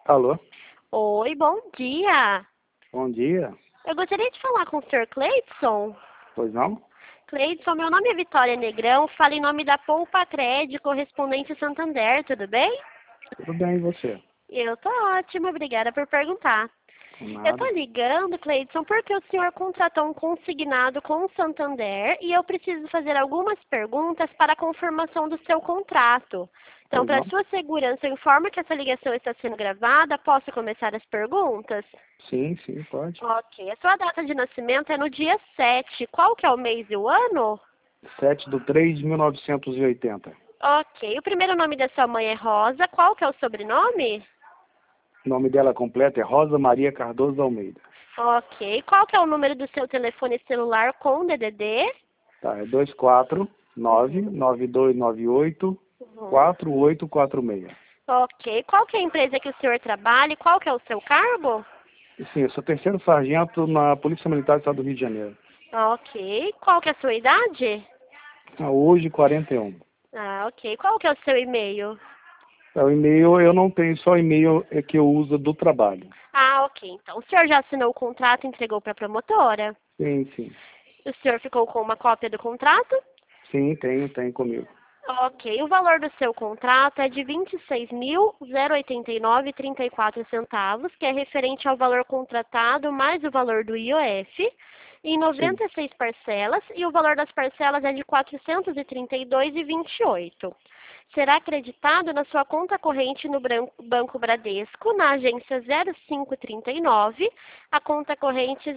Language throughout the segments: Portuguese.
Alô? Oi, bom dia. Bom dia. Eu gostaria de falar com o Sr. Cleidson. Pois não? Cleidson, meu nome é Vitória Negrão, falo em nome da Poupa Cred, correspondente Santander, tudo bem? Tudo bem, e você? Eu tô ótima, obrigada por perguntar. Com Eu tô nada. ligando, Cleidson, porque o senhor contratou um consignado com o Santander e eu preciso fazer algumas perguntas para a confirmação do seu contrato. Então, Pois para não? sua segurança, eu informo que essa ligação está sendo gravada. Posso começar as perguntas? Sim, sim, pode. Ok. A sua data de nascimento é no dia 7. Qual que é o mês e o ano? 7/3/1980. Ok. O primeiro nome da sua mãe é Rosa. Qual que é o sobrenome? O nome dela completo é Rosa Maria Cardoso Almeida. Ok. Qual que é o número do seu telefone celular com DDD? Tá, é 249-9298-4846. Ok. Qual que é a empresa que o senhor trabalha e qual que é o seu cargo? Sim, eu sou terceiro sargento na Polícia Militar do Estado do Rio de Janeiro. Ok. Qual que é a sua idade? Hoje, 41. Ok. Qual que é o seu e-mail? O e-mail, eu não tenho só e-mail que eu uso do trabalho. Ok. Então, o senhor já assinou o contrato e entregou para a promotora? Sim, sim. O senhor ficou com uma cópia do contrato? Sim, tenho comigo. Ok, o valor do seu contrato é de R$ 26.089,34, que é referente ao valor contratado mais o valor do IOF, em Sim. 96 parcelas, e o valor das parcelas é de R$ 432,28. Será acreditado na sua conta corrente no Banco Bradesco, na agência 0539, a conta corrente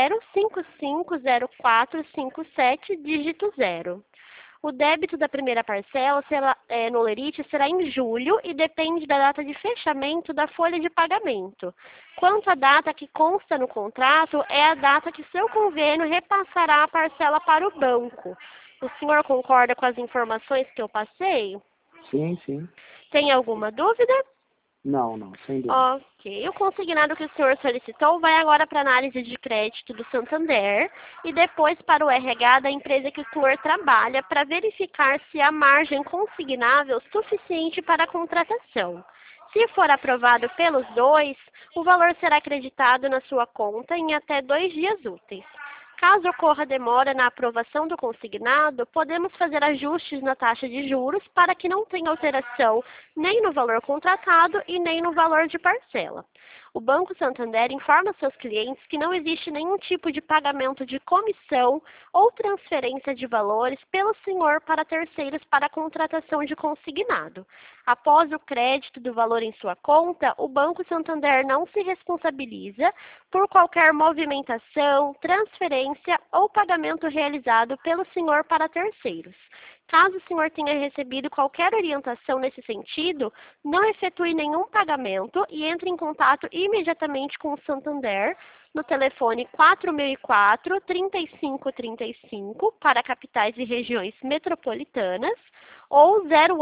0550457, dígito 0. O débito da primeira parcela no Lerite será em julho e depende da data de fechamento da folha de pagamento. Quanto à data que consta no contrato, é a data que seu convênio repassará a parcela para o banco. O senhor concorda com as informações que eu passei? Sim, sim. Tem alguma dúvida? Não, sem dúvida. Ok. O consignado que o senhor solicitou vai agora para a análise de crédito do Santander e depois para o RH da empresa que o senhor trabalha para verificar se há margem consignável suficiente para a contratação. Se for aprovado pelos dois, o valor será acreditado na sua conta em até 2 dias úteis. Caso ocorra demora na aprovação do consignado, podemos fazer ajustes na taxa de juros para que não tenha alteração nem no valor contratado e nem no valor de parcela. O Banco Santander informa seus clientes que não existe nenhum tipo de pagamento de comissão ou transferência de valores pelo senhor para terceiros para a contratação de consignado. Após o crédito do valor em sua conta, o Banco Santander não se responsabiliza por qualquer movimentação, transferência ou pagamento realizado pelo senhor para terceiros. Caso o senhor tenha recebido qualquer orientação nesse sentido, não efetue nenhum pagamento e entre em contato imediatamente com o Santander no telefone 4004-3535 para capitais e regiões metropolitanas ou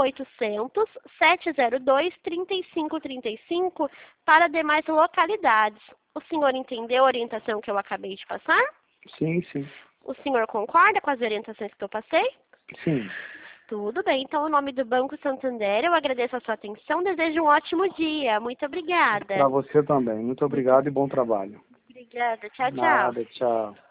0800-702-3535 para demais localidades. O senhor entendeu a orientação que eu acabei de passar? Sim, sim. O senhor concorda com as orientações que eu passei? Sim. Tudo bem, então, em nome do Banco Santander, eu agradeço a sua atenção, desejo um ótimo dia. Muito Para obrigada. você também. Muito obrigado e bom trabalho. Obrigada. Tchau, tchau. Nada, tchau.